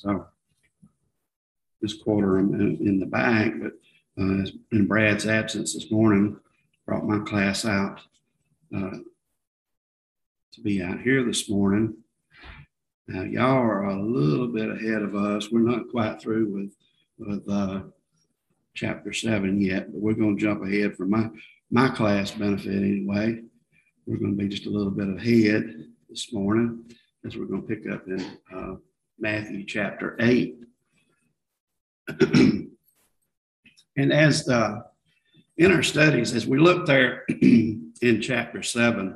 So just quarter in the bag, but in Brad's absence this morning, brought my class out to be out here this morning. Now, y'all are a little bit ahead of us. We're not quite through with chapter 7 yet, but we're going to jump ahead for my class benefit anyway. We're going to be just a little bit ahead this morning as we're going to pick up in Matthew chapter 8. And as in our studies, as we look there in chapter 7,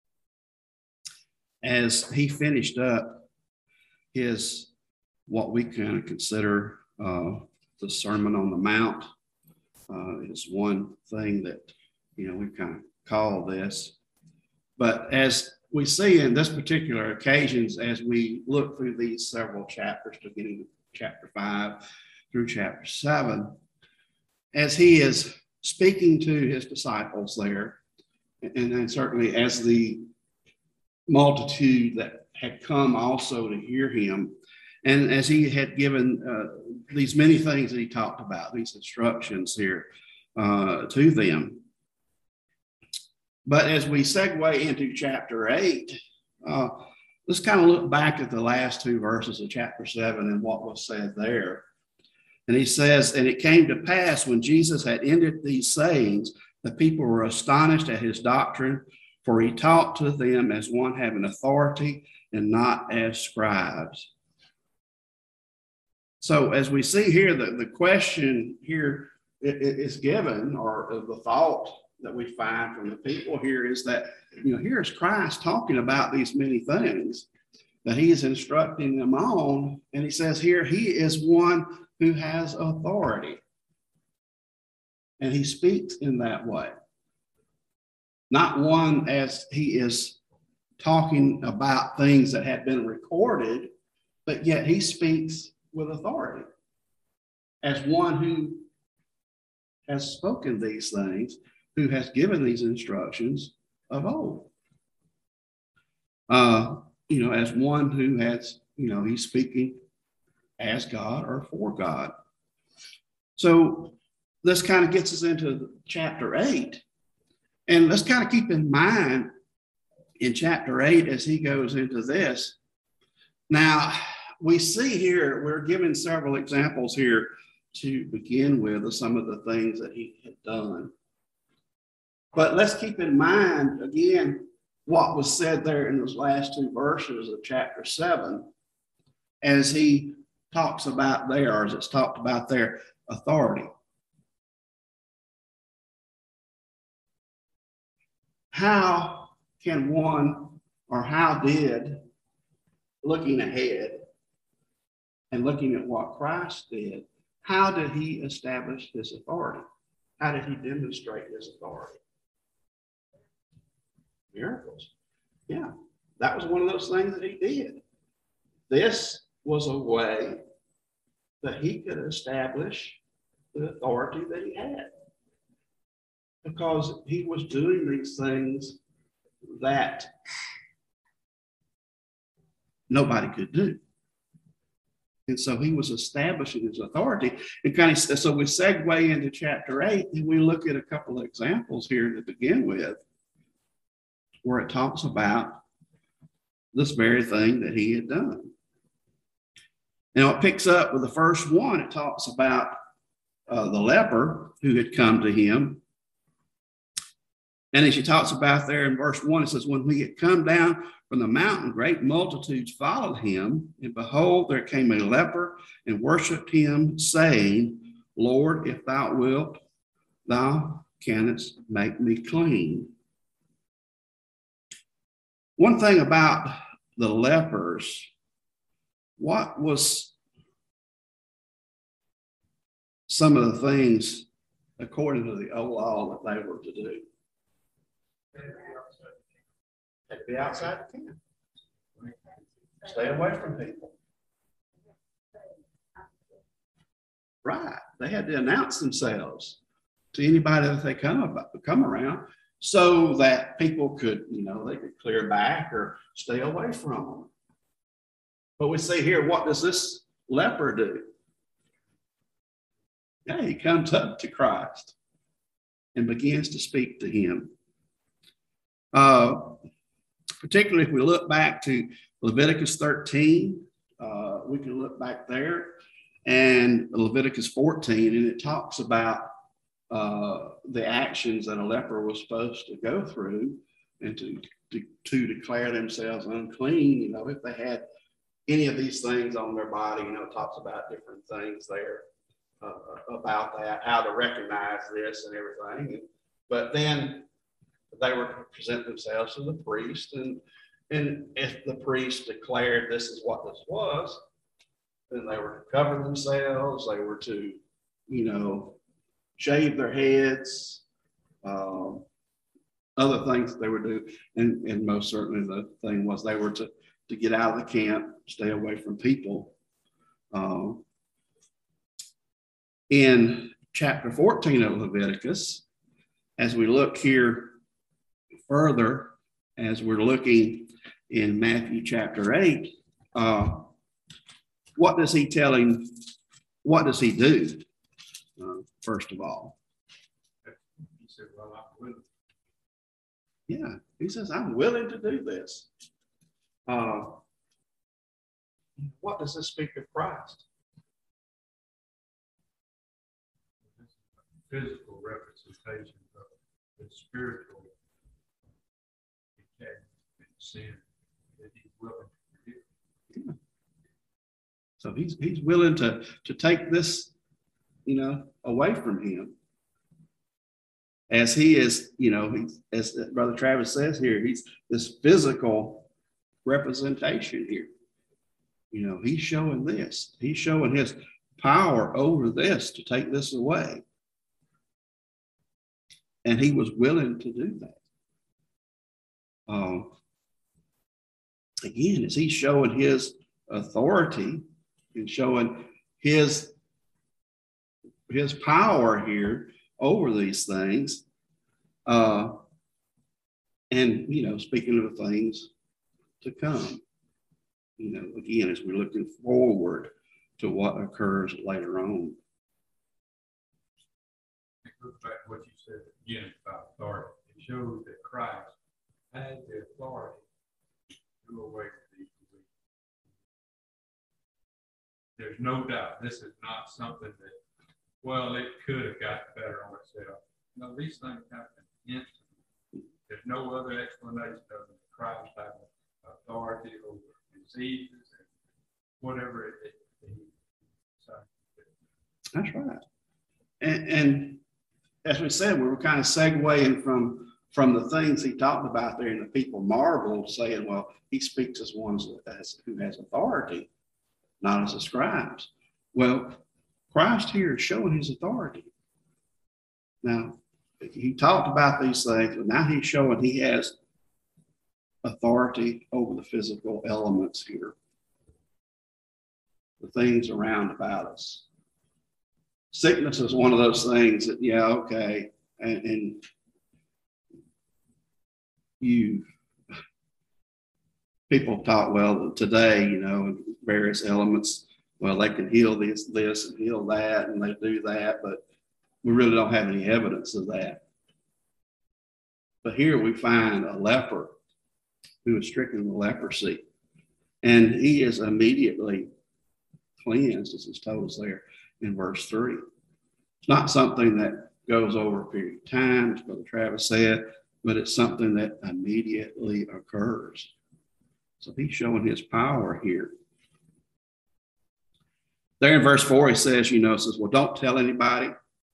as he finished up his, what we kind of consider the Sermon on the Mount, is one thing that, we kind of call this. But as we see in this particular occasions, as we look through these several chapters, beginning with chapter 5 through chapter 7, as he is speaking to his disciples there, and then certainly as the multitude that had come also to hear him, and as he had given these many things that he talked about, these instructions here to them. But as we segue into chapter 8, let's kind of look back at the last two verses of chapter 7 and what was said there. And he says, "And it came to pass when Jesus had ended these sayings, the people were astonished at his doctrine, for he taught to them as one having authority and not as scribes." So as we see here, the question here is given, or the thought that we find from the people here is that, here's Christ talking about these many things that he is instructing them on. And he says here, he is one who has authority. And he speaks in that way. Not one as he is talking about things that have been recorded, but yet he speaks with authority as one who has spoken these things, who has given these instructions of old. As one who has, he's speaking as God or for God. So this kind of gets us into chapter 8. And let's kind of keep in mind in chapter 8 as he goes into this. Now, we see here, we're given several examples here to begin with of some of the things that he had done. But let's keep in mind, again, what was said there in those last two verses of chapter 7, as he talks about there, or as it's talked about their authority. How can one, or how did, looking ahead and looking at what Christ did, how did he establish his authority? How did he demonstrate his authority? Miracles. Yeah, that was one of those things that he did. This was a way that he could establish the authority that he had, because he was doing these things that nobody could do. And so he was establishing his authority. And so we segue into chapter 8, and we look at a couple of examples here to begin with, where it talks about this very thing that he had done. Now it picks up with the first one. It talks about the leper who had come to him. And as he talks about there in verse 1, it says, "When we had come down from the mountain, great multitudes followed him. And behold, there came a leper and worshiped him, saying, Lord, if thou wilt, thou canst make me clean." One thing about the lepers, what was some of the things, according to the old law, that they were to do? Had to be outside the camp. Stay away from people. Right. They had to announce themselves to anybody that they come around, so that people could, they could clear back or stay away from them. But we see here, what does this leper do? Yeah, he comes up to Christ and begins to speak to him. Particularly if we look back to Leviticus 13, we can look back there, and Leviticus 14, and it talks about the actions that a leper was supposed to go through and to declare themselves unclean. You know, if they had any of these things on their body, you know, it talks about different things there about that, how to recognize this and everything. But then they were to present themselves to the priest, and if the priest declared this is what this was, then they were to cover themselves. They were to, you know, shave their heads, other things that they would do. And most certainly the thing was they were to get out of the camp, stay away from people. In chapter 14 of Leviticus, as we look here further, as we're looking in Matthew chapter 8, what does he tell him? What does he do? First of all, he said, well, I'm willing. Yeah, he says, I'm willing to do this. What does this speak of Christ? Physical representation of the spiritual decay and sin that he's willing to forgive. Yeah. So he's willing to take this, you know, away from him. As he is, you know, as Brother Travis says here, he's this physical representation here. You know, he's showing this. He's showing his power over this to take this away. And he was willing to do that. Again, as he's showing his authority and showing his power here over these things, and, you know, speaking of the things to come, you know, again, as we're looking forward to what occurs later on. It goes back to what you said again about authority. It shows that Christ had the authority to do away with these diseases. There's no doubt this is not something that, well, it could have gotten better on itself. No, these things happen instantly. There's no other explanation of it. Christ having authority over diseases and whatever it is. That's right. And as we said, we were kind of segueing from the things he talked about there, and the people marveled, saying, well, he speaks as one who has authority, not as the scribes. Well, Christ here is showing his authority. Now, he talked about these things, but now he's showing he has authority over the physical elements here, the things around about us. Sickness is one of those things that, yeah, okay, and people talk, well, today, you know, various elements, well, they can heal this and heal that, and they do that, but we really don't have any evidence of that. But here we find a leper who is stricken with leprosy, and he is immediately cleansed, as is told us there in verse 3. It's not something that goes over a period of time, as Brother Travis said, but it's something that immediately occurs. So he's showing his power here. There in verse 4, he says, says, well, don't tell anybody.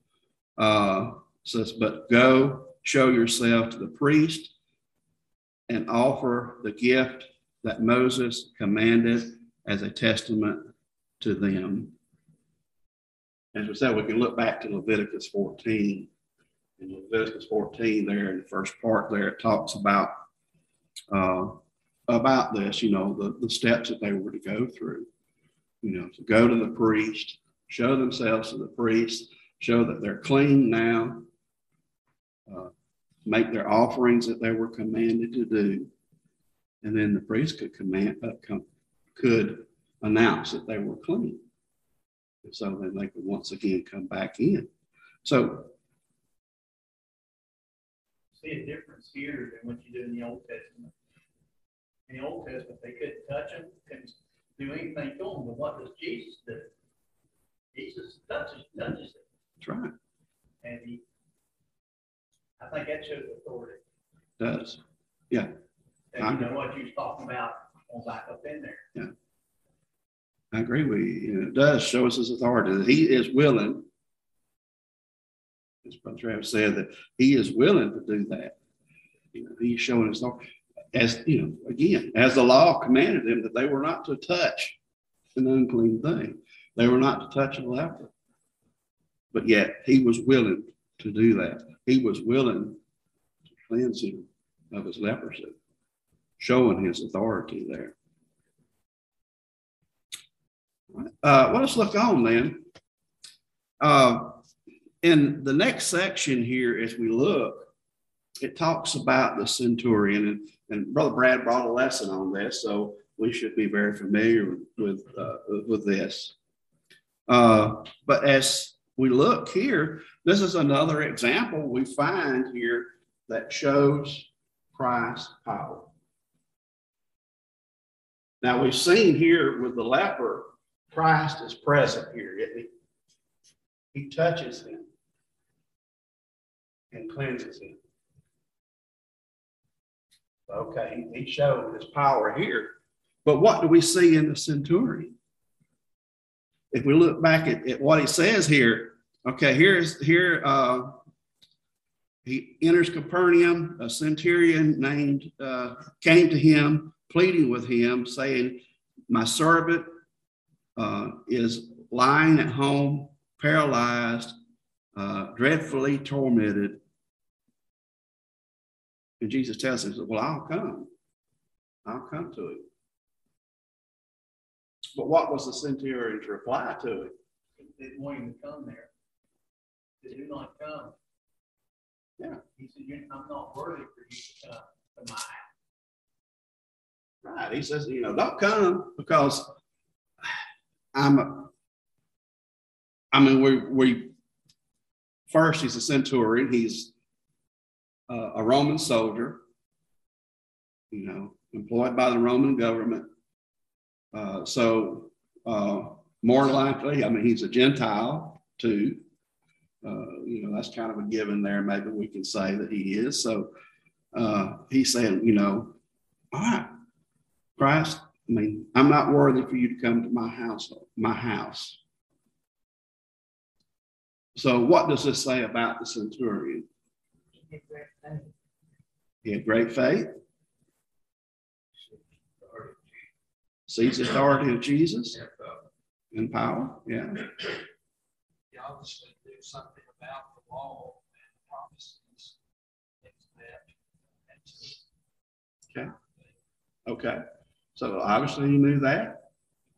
Says, but go show yourself to the priest and offer the gift that Moses commanded as a testament to them. As we said, we can look back to Leviticus 14. In Leviticus 14, there in the first part there, it talks about this, the steps that they were to go through. To go to the priest, show themselves to the priest, show that they're clean now, make their offerings that they were commanded to do, and then the priest could announce that they were clean. And so then they could once again come back in. So see a difference here than what you did in the Old Testament. In the Old Testament, they couldn't touch them, couldn't do anything to them. But what does Jesus do? Jesus touches it. that's right. And I think that shows authority. It does. Yeah. And you know what you was talking about on back up in there. Yeah. I agree with you. It does show us his authority. He is willing, as Brother Travis said, that he is willing to do that. He's showing his authority. As again, as the law commanded them that they were not to touch an unclean thing. They were not to touch a leper. But yet he was willing to do that. He was willing to cleanse him of his leprosy, showing his authority there. Well, let's look on then. In the next section here, as we look, it talks about the centurion, and Brother Brad brought a lesson on this, so we should be very familiar with this. But as we look here, this is another example we find here that shows Christ's power. Now we've seen here with the leper, Christ is present here, isn't he? He touches him and cleanses him. Okay, he showed his power here. But what do we see in the centurion? If we look back at what he says here, okay, he enters Capernaum. A centurion named came to him, pleading with him, saying, "My servant is lying at home, paralyzed, dreadfully tormented." And Jesus tells him, "Well, I'll come to him." But what was the centurion's reply to him? They didn't want him to come there. They do not come. Yeah. He said, "I'm not worthy for you to come to my house." Right. He says, don't come because first, he's a centurion. He's a Roman soldier, employed by the Roman government. So more likely, he's a Gentile too. That's kind of a given there. Maybe we can say that he is. So he's saying, all right, Christ, I'm not worthy for you to come to my house. So what does this say about the centurion? He had great faith. Sees the authority of Jesus and power. Yeah. He obviously knew something about the law and the prophecies. Okay. So obviously you knew that.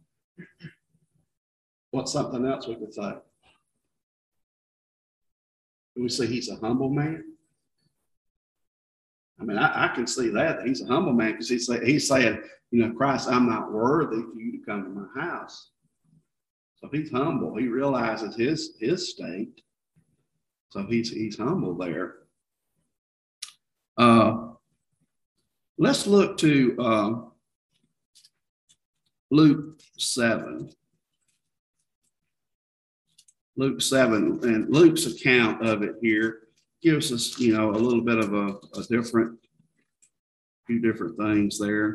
What's something else we could say? We see he's a humble man. I can see that he's a humble man because he's saying, Christ, I'm not worthy for you to come to my house. So he's humble. He realizes his state. So he's humble there. Let's look to Luke 7. Luke 7, and Luke's account of it here gives us, a little bit of a few different things there.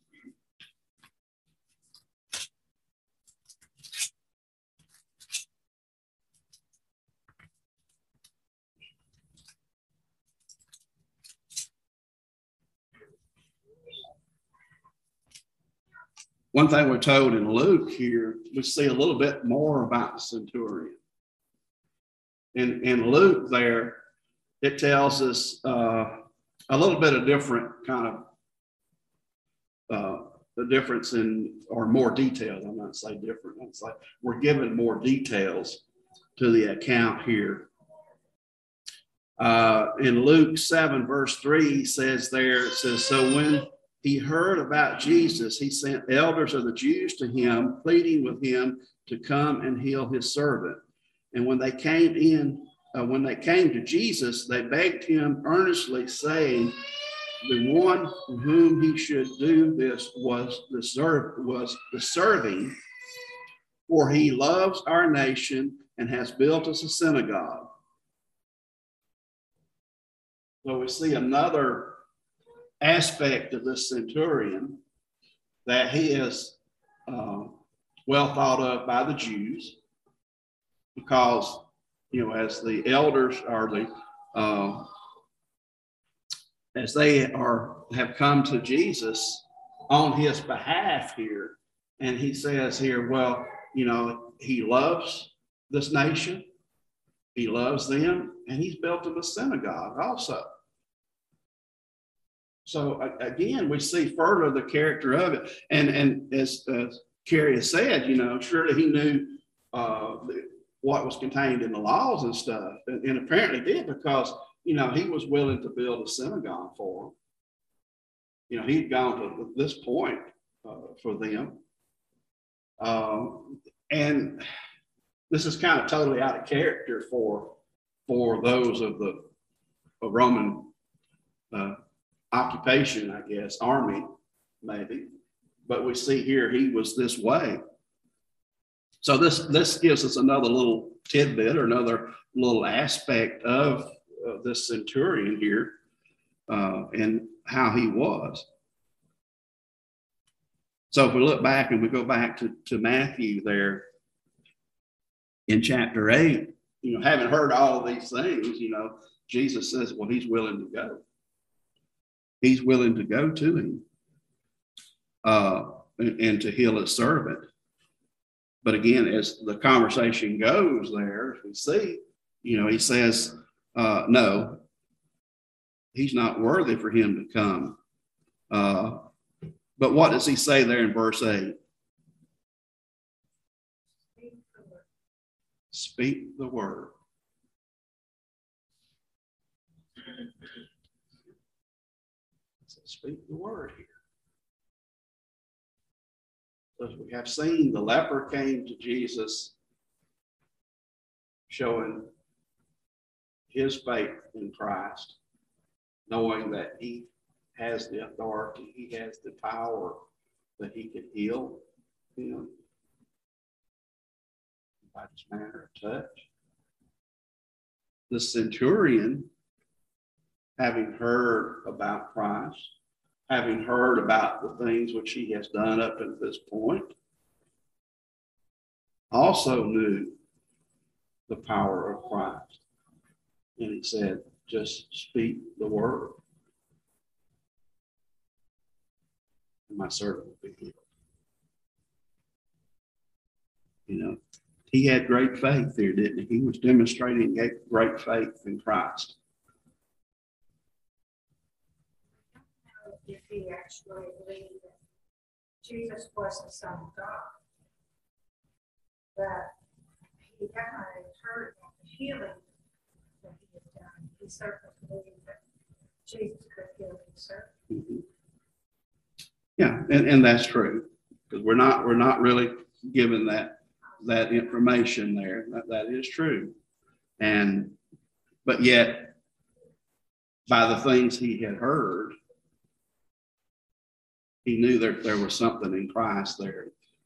One thing we're told in Luke here, we see a little bit more about the centurion. In Luke there, it tells us a little bit of different kind of the difference in, or more details. I'm not saying different. It's like we're given more details to the account here. In Luke 7, verse 3 says, so when he heard about Jesus, he sent elders of the Jews to him, pleading with him to come and heal his servant. And when they came to Jesus, they begged him earnestly, saying, the one whom he should do this was deserving, for he loves our nation and has built us a synagogue. So we see another aspect of this centurion, that he is well thought of by the Jews, because, as the elders are as they have come to Jesus on his behalf here, and he says here, well, he loves this nation, he loves them, and he's built them a synagogue also. So again, we see further the character of it, and as Carrie has said, surely he knew what was contained in the laws and stuff, and apparently did, because he was willing to build a synagogue for them. He'd gone to this point for them, and this is kind of totally out of character for those of the Roman occupation, I guess, army, maybe. But we see here he was this way. So this gives us another little tidbit, or another little aspect of this centurion here, and how he was. So if we look back and we go back to Matthew there in chapter 8, having heard all of these things, Jesus says, well, he's willing to go. He's willing to go to him and to heal his servant. But again, as the conversation goes there, we see, he says, no, he's not worthy for him to come. But what does he say there in verse 8? Speak the word. Speak the word here. As we have seen, the leper came to Jesus showing his faith in Christ, knowing that he has the authority, he has the power, that he can heal him by his manner of touch. The centurion, having heard about Christ, having heard about the things which he has done up to this point, also knew the power of Christ. And he said, just speak the word, and my servant will be healed. He had great faith there, didn't he? He was demonstrating great faith in Christ. If he actually believed that Jesus was the Son of God, that he definitely heard about the healing that he had done. He certainly believed that Jesus could heal his servant. Mm-hmm. Yeah, and that's true, because we're not really given that information there. That is true, but yet by the things he had heard, he knew that there was something in Christ there,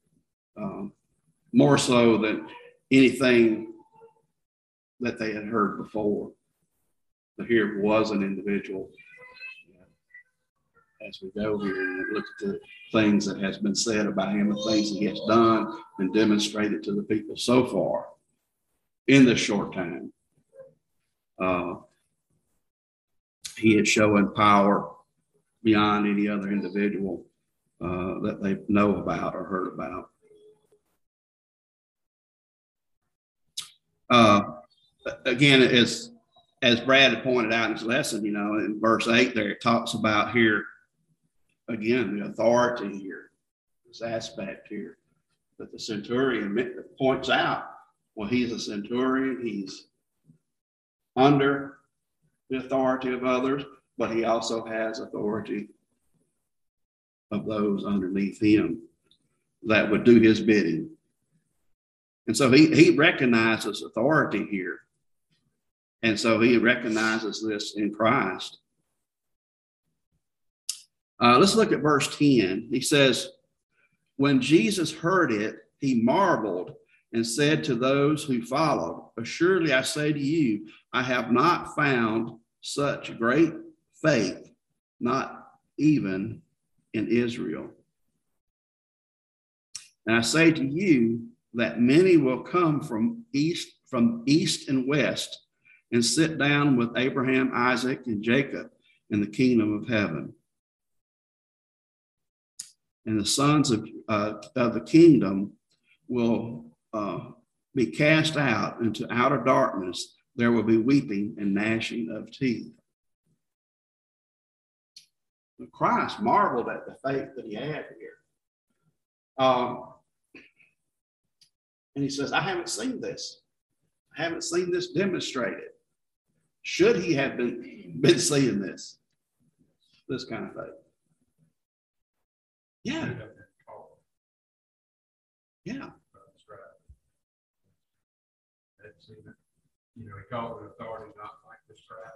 more so than anything that they had heard before. But here was an individual. As we go here and look at the things that has been said about him, the things he has done and demonstrated to the people so far in this short time, he is showing power beyond any other individual that they know about or heard about. Again, as Brad had pointed out in his lesson, in verse 8 there, it talks about here, again, the authority here, this aspect here, that the centurion points out. Well, he's a centurion, he's under the authority of others, but he also has authority of those underneath him that would do his bidding. And so he recognizes authority here. And so he recognizes this in Christ. Let's look at verse 10. He says, when Jesus heard it, he marveled and said to those who followed, assuredly I say to you, I have not found such great faith, not even in Israel. And I say to you that many will come from east and west and sit down with Abraham, Isaac, and Jacob in the kingdom of heaven. And the sons of the kingdom will be cast out into outer darkness. There will be weeping and gnashing of teeth. Christ marveled at the faith that he had here. And he says, I haven't seen this. I haven't seen this demonstrated. Should he have been seeing this kind of faith? Yeah. Yeah. That's right. That's, you know, he called it authority, not like the scribe.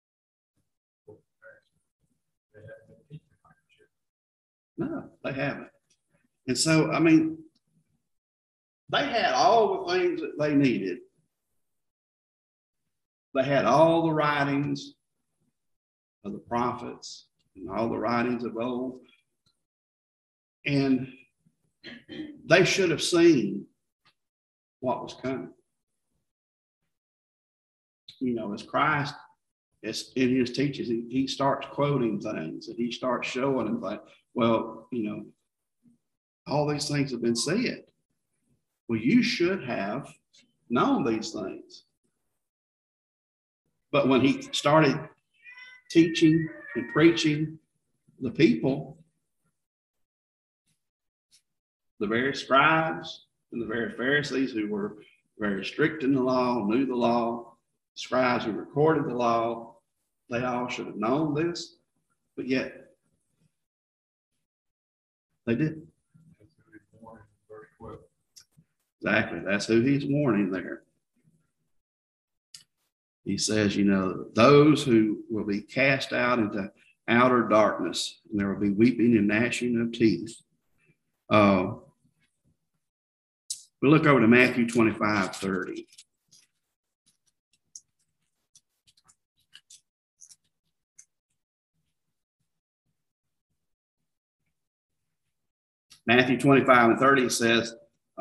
They haven't been teaching like it should. No, they haven't. And so, I mean, they had all the things that they needed. They had all the writings of the prophets and all the writings of old. And they should have seen what was coming. You know, as Christ, as in his teachings, he starts quoting things and he starts showing them like, well, you know, all these things have been said. Well, you should have known these things. But when he started teaching and preaching the people, the very scribes and the very Pharisees who were very strict in the law, knew the law, scribes who recorded the law, they all should have known this, but yet they didn't. Exactly. That's who he's warning there. He says, you know, those who will be cast out into outer darkness, and there will be weeping and gnashing of teeth. We look over to Matthew 25:30. Matthew 25:30 says,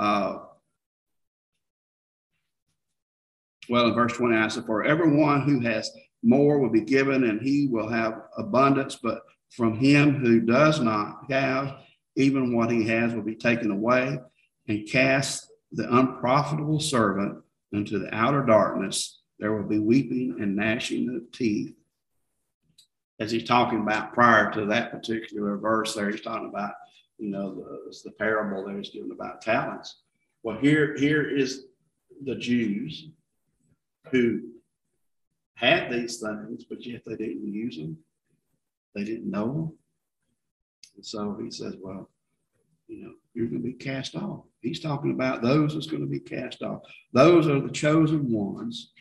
well, in verse 20, I said, for everyone who has more will be given, and he will have abundance, but from him who does not have, even what he has will be taken away. And cast the unprofitable servant into the outer darkness. There will be weeping and gnashing of teeth. As he's talking about prior to that particular verse there, he's talking about, you know, the parable that he's given about talents. Well, here is the Jews who had these things, but yet they didn't use them. They didn't know them. And so he says, well, you know, you're going to be cast off. He's talking about those that's going to be cast off. Those are the chosen ones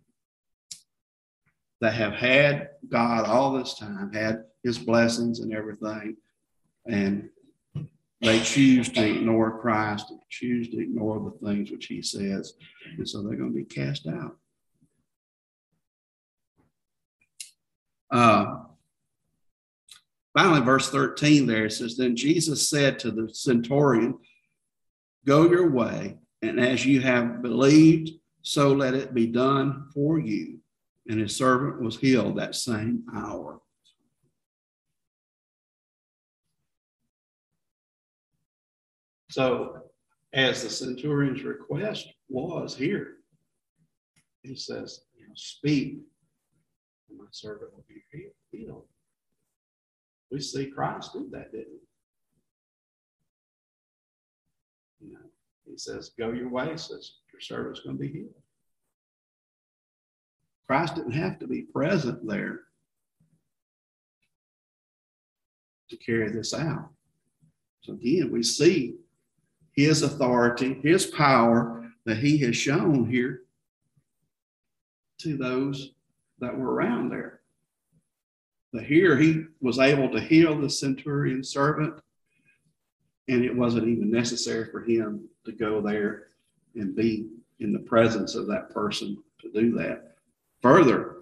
that have had God all this time, had his blessings and everything, and they choose to ignore Christ, and choose to ignore the things which he says, and so they're going to be cast out. Finally, verse 13 there, it says, then Jesus said to the centurion, go your way, and as you have believed, so let it be done for you. And his servant was healed that same hour. So, as the centurion's request was here, he says, you know, speak, and my servant will be healed. We see Christ do that, didn't we? You know, he says, go your way, says your servant's going to be healed. Christ didn't have to be present there to carry this out. So again, we see his authority, his power that he has shown here to those that were around there. But here he was able to heal the centurion's servant, and it wasn't even necessary for him to go there and be in the presence of that person to do that. Further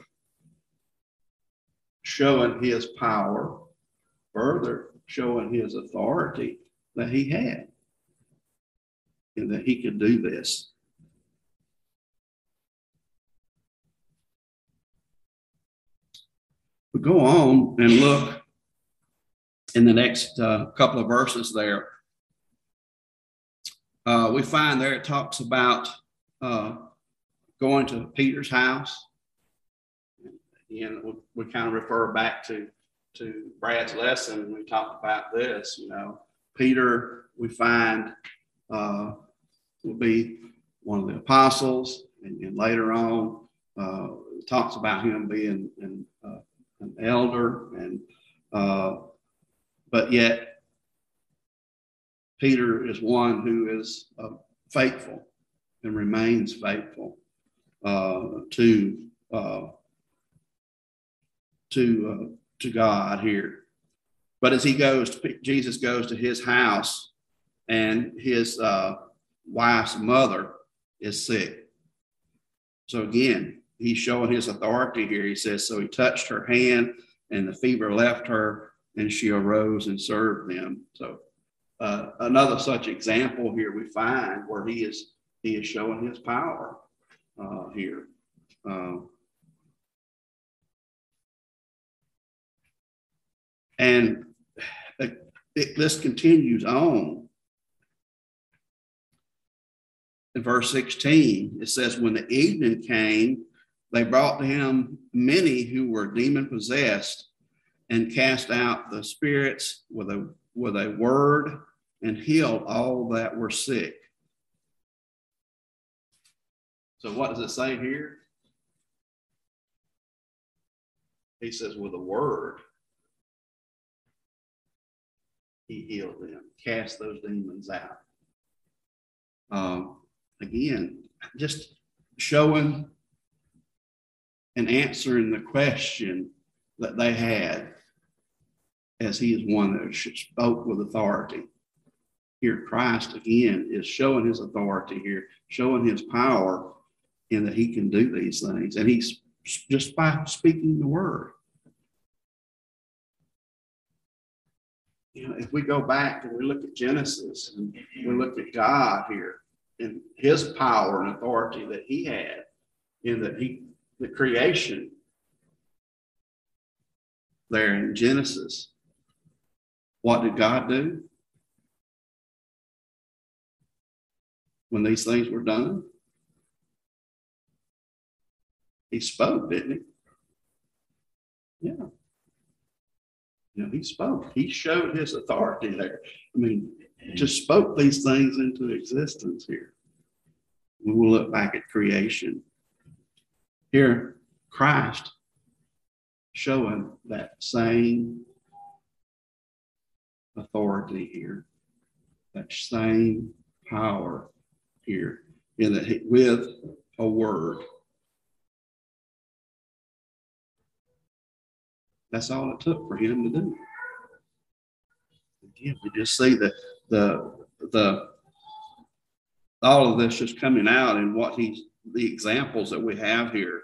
showing his power, further showing his authority that he had, and that he could do this. We go on and look in the next couple of verses there. We find there it talks about going to Peter's house. Again, we kind of refer back to Brad's lesson. We talked about this. Peter, we find will be one of the apostles, and later on talks about him being an elder, and but yet Peter is one who is faithful and remains faithful to God here. But as Jesus goes to his house, and his wife's mother is sick. So again, he's showing his authority here. He says, so he touched her hand, and the fever left her, and she arose and served them. So another such example here we find where he is showing his power here. And this continues on. In verse 16, it says, when the evening came, they brought to him many who were demon possessed, and cast out the spirits with a word, and healed all that were sick. So what does it say here? He says, with a word, he healed them, cast those demons out. Again, just showing and answering the question that they had, as he is one that spoke with authority. Here, Christ again is showing his authority here, showing his power in that he can do these things. And he's just by speaking the word. If we go back and we look at Genesis and we look at God here and his power and authority that he had in the creation there in Genesis, what did God do when these things were done? He spoke, didn't he? Yeah. He spoke. He showed his authority there. Just spoke these things into existence here. We will look back at creation. Here, Christ showing that same authority here, that same power here, in that with a word. That's all it took for him to do. Again, we just see the all of this just coming out in what the examples that we have here.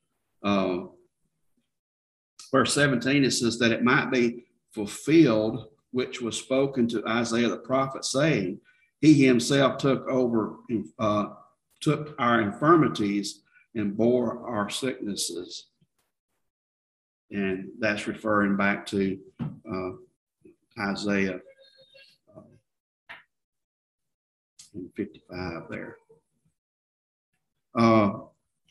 Verse 17, it says that it might be fulfilled, which was spoken to Isaiah the prophet, saying, he himself took our infirmities and bore our sicknesses. And that's referring back to Isaiah in 55 there. I'm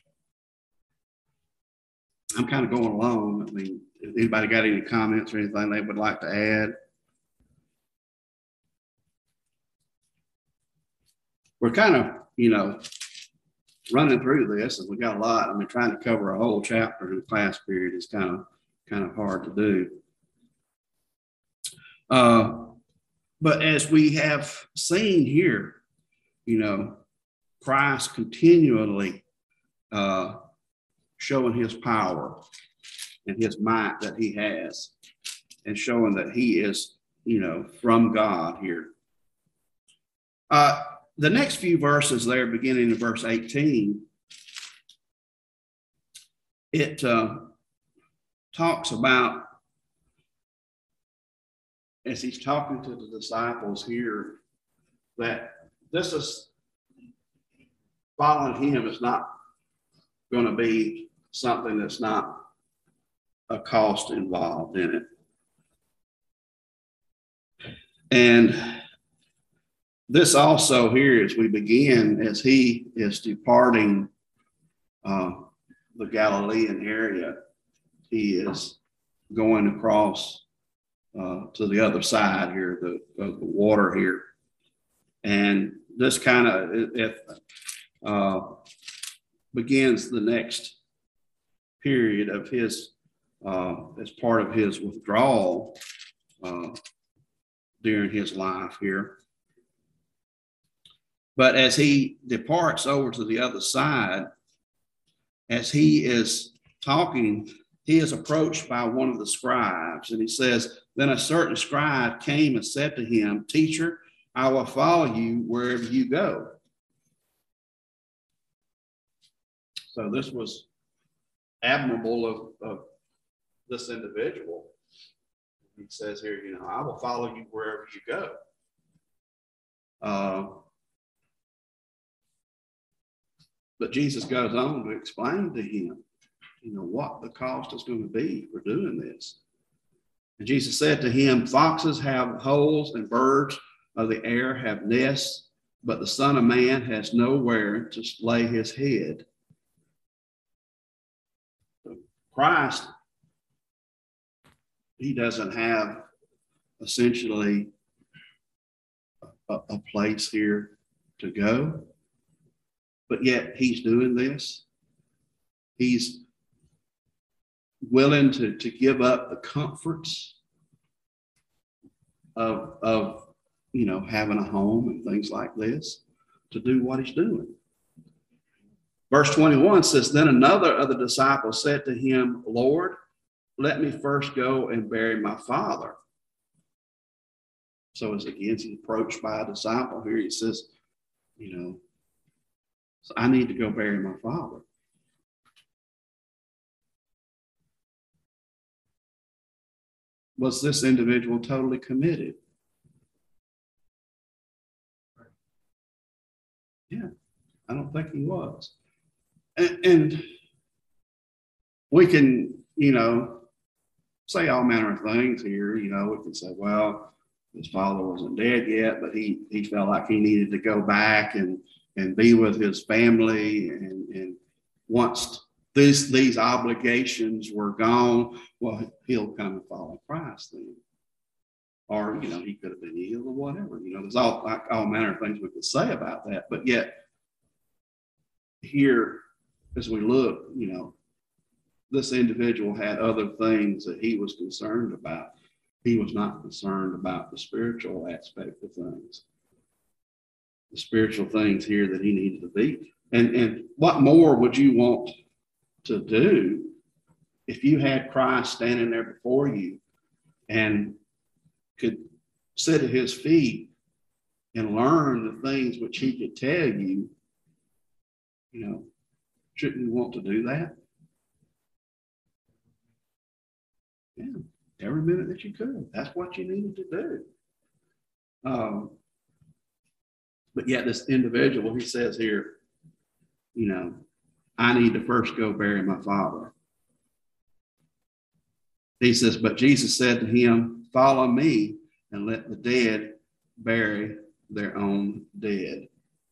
kind of going along. If anybody got any comments or anything they would like to add? We're kind of, running through this, and we got a lot. Trying to cover a whole chapter in a class period is kind of hard to do. But as we have seen here, you know, Christ continually showing his power and his might that he has, and showing that he is, you know, from God here. The next few verses there, beginning in verse 18, it talks about, as he's talking to the disciples here, that this is, following him is not going to be something that's not a cost involved in it. And this also here, as we begin, as he is departing the Galilean area, he is going across to the other side here, of the water here. And this kind of begins the next period of his, as part of his withdrawal during his life here. But as he departs over to the other side, as he is talking, he is approached by one of the scribes, and he says, "Then a certain scribe came and said to him, 'Teacher, I will follow you wherever you go.'" So this was admirable of this individual. He says here, you know, "I will follow you wherever you go." But Jesus goes on to explain to him, you know, what the cost is going to be for doing this. And Jesus said to him, "Foxes have holes and birds of the air have nests, but the Son of Man has nowhere to lay his head." So Christ, he doesn't have essentially a place here to go, but yet he's doing this. He's willing to give up the comforts of you know, having a home and things like this to do what he's doing. Verse 21 says, "Then another of the disciples said to him, 'Lord, let me first go and bury my father.'" So as again, he's approached by a disciple here. He says, you know, "So I need to go bury my father." Was this individual totally committed? Yeah, I don't think he was. And we can, you know, say all manner of things here. You know, we can say, well, his father wasn't dead yet, but he felt like he needed to go back and be with his family. And once these obligations were gone, well, he'll come and follow Christ then. Or, you know, he could have been healed or whatever. You know, there's all manner of things we could say about that. But yet, here, as we look, you know, this individual had other things that he was concerned about. He was not concerned about the spiritual aspect of things. The spiritual things here that he needed to be. And what more would you want to do if you had Christ standing there before you and could sit at his feet and learn the things which he could tell you? You know, shouldn't you want to do that? Yeah, every minute that you could. That's what you needed to do. But yet this individual, he says here, you know, "I need to first go bury my father." He says, but Jesus said to him, "Follow me and let the dead bury their own dead."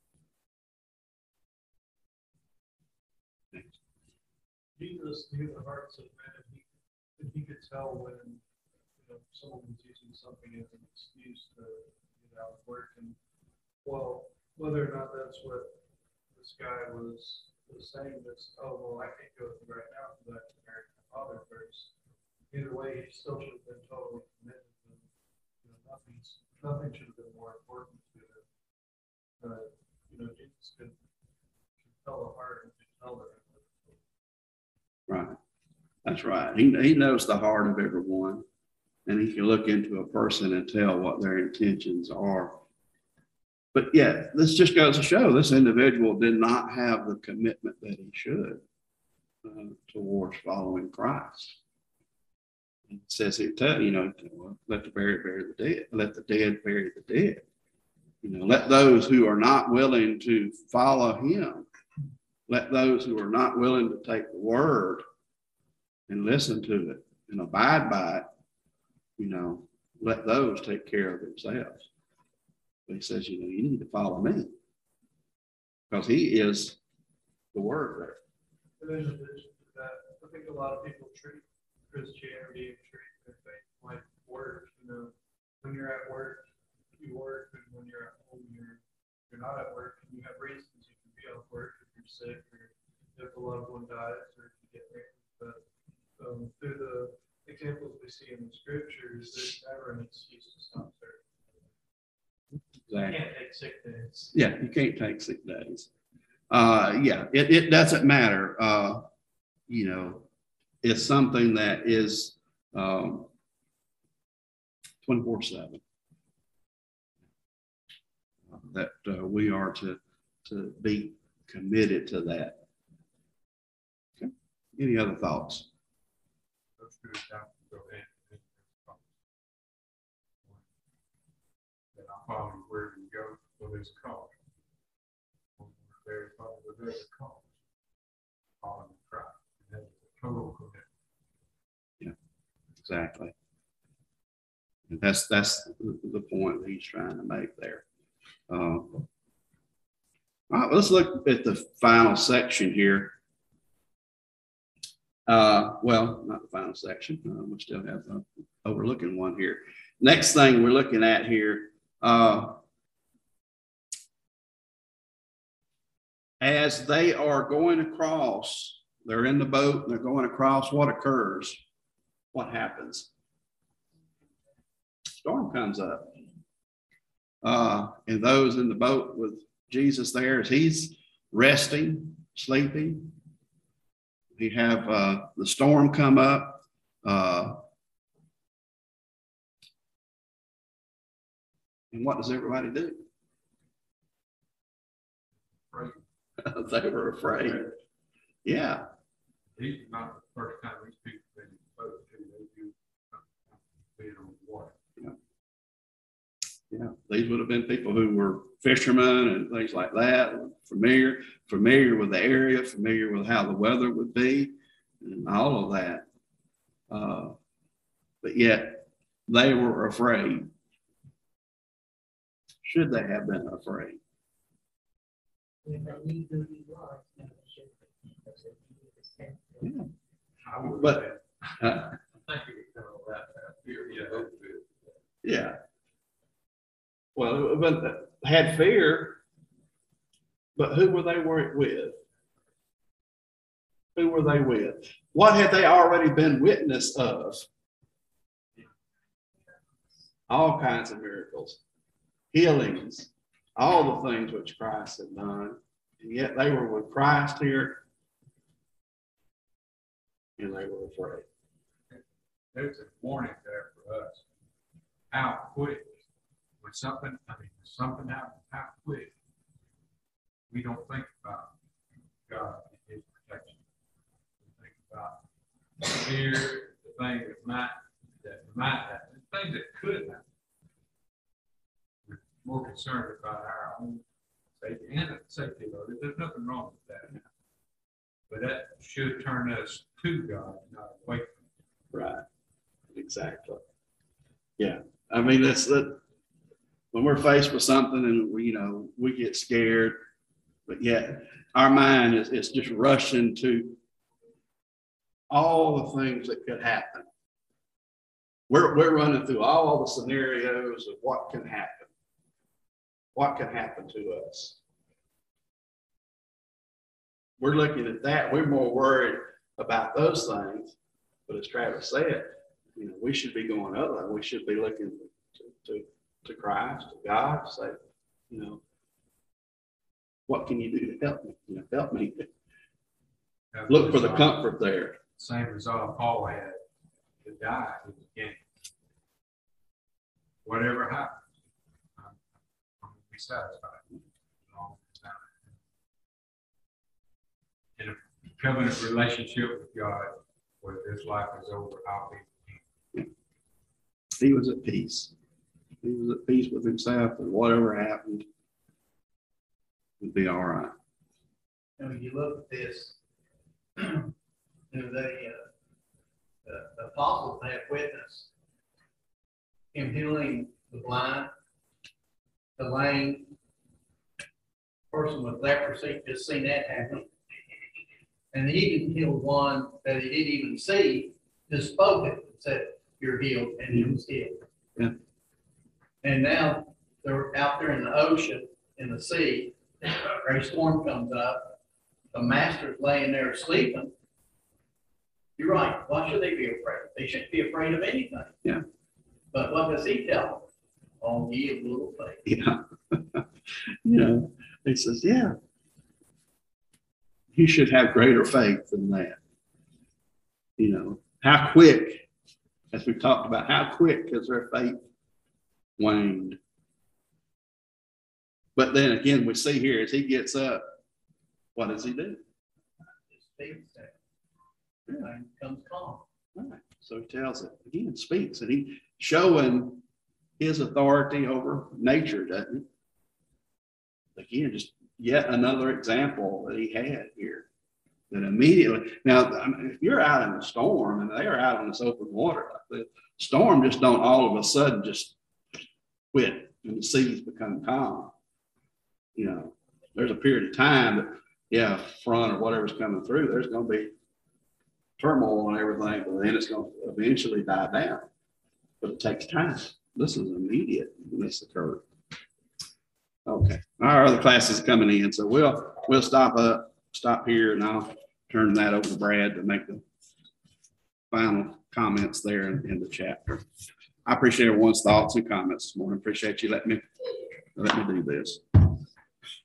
Jesus knew the hearts of men, and he could tell when, you know, someone was using something as an excuse to get out of work. And well, whether or not that's what this guy was saying, this, "Oh, well, I can't go right now because I have to marry my father first." Either way, he still should have been totally committed to, you know, nothing's nothing should have been more important to them. You know, Jesus can tell the heart and can tell their Right. That's right. He knows the heart of everyone, and he can look into a person and tell what their intentions are. But yeah, this just goes to show this individual did not have the commitment that he should towards following Christ. It says it, let the buried bury the dead, let the dead bury the dead. Let those who are not willing to follow him, let those who are not willing to take the word and listen to it and abide by it, let those take care of themselves. But he says, you need to follow me because he is the word there. And then in addition to that, I think a lot of people treat Christianity and treat their faith like work. When you're at work, you work, and when you're at home, you're not at work, and you have reasons you can be off work if you're sick or if a loved one dies or if you get married. But through the examples we see in the scriptures, there's never an excuse to stop serving. Exactly. You can't take sick days. Yeah, you can't take sick days. It doesn't matter. It's something that is 24/7. That we are to be committed to that. Okay. Any other thoughts? Let's do it down. Go ahead. And I'll follow you wherever you go. Well, there's a call. There's a call. Following Christ. And that's a total commitment. Yeah, exactly. And that's the point that he's trying to make there. All right, let's look at the final section here. Well, not the final section. We still have overlooking one here. Next thing we're looking at here, as they are going across, they're in the boat and they're going across, what occurs? What happens? Storm comes up. And those in the boat with Jesus there, as he's resting, sleeping, we have the storm come up. And what does everybody do? Right. They were afraid. Yeah. These are not the first time these people have been exposed to. They do being on water. Yeah, these would have been people who were fishermen and things like that, familiar with the area, familiar with how the weather would be, and all of that. But yet they were afraid. Should they have been afraid? Yeah. But I think it was kind of that fear. yeah. Well, but had fear, but who were they with? Who were they with? What had they already been witness of? All kinds of miracles, healings, all the things which Christ had done. And yet they were with Christ here, and they were afraid. There's a warning there for us. How quick, when something happens, how quick we don't think about God and his protection. We think about fear, the things that might happen, the things that could happen. We're more concerned about our own safety and the safety of others. There's nothing wrong with that. But that should turn us to God, not away from him. Right. Exactly. Yeah. I mean, that's that. When we're faced with something and we get scared, but yet our mind is just rushing to all the things that could happen. We're running through all the scenarios of what can happen. What can happen to us? We're looking at that. We're more worried about those things. But as Travis said, we should be going other. We should be looking to to Christ, to God, say, you know, what can you do to help me? You know, help me. Look for the comfort there. Same resolve Paul had to die at the beginning. Whatever happens, I'm going to be satisfied. In a covenant relationship with God, where this life is over, I'll be with him. He was at peace. He was at peace with himself, and whatever happened would be all right. And when you look at this, you know, the apostles have witnessed him healing the blind, the lame, person with leprosy, just seen that happen. And he even healed one that he didn't even see, just spoke it and said, "You're healed," and he was healed. Yeah. And now they're out there in the ocean, in the sea, a great storm comes up, the master's laying there sleeping. You're right, why should they be afraid? They shouldn't be afraid of anything. Yeah. But what does he tell them? Oh, ye of little faith. Yeah. You know, he says, yeah, you should have greater faith than that. You know, how quick, as we talked about, how quick has their faith waned? But then again, we see here as he gets up, what does he do? His faith said, and comes calm. Right. So he tells it again, speaks, and he showing his authority over nature, doesn't he? Again, just yet another example that he had here. That immediately, now, I mean, if you're out in a storm and they're out on this open water, like the storm just don't all of a sudden just quit and the seas become calm. You know, there's a period of time that, yeah, front or whatever's coming through, there's going to be turmoil and everything, but then it's going to eventually die down. But it takes time. This is immediate when this occurred. Okay, our other classes coming in, so we'll stop here, and I'll turn that over to Brad to make the final comments there in the chapter. I appreciate everyone's thoughts and comments this morning. Appreciate you letting me do this.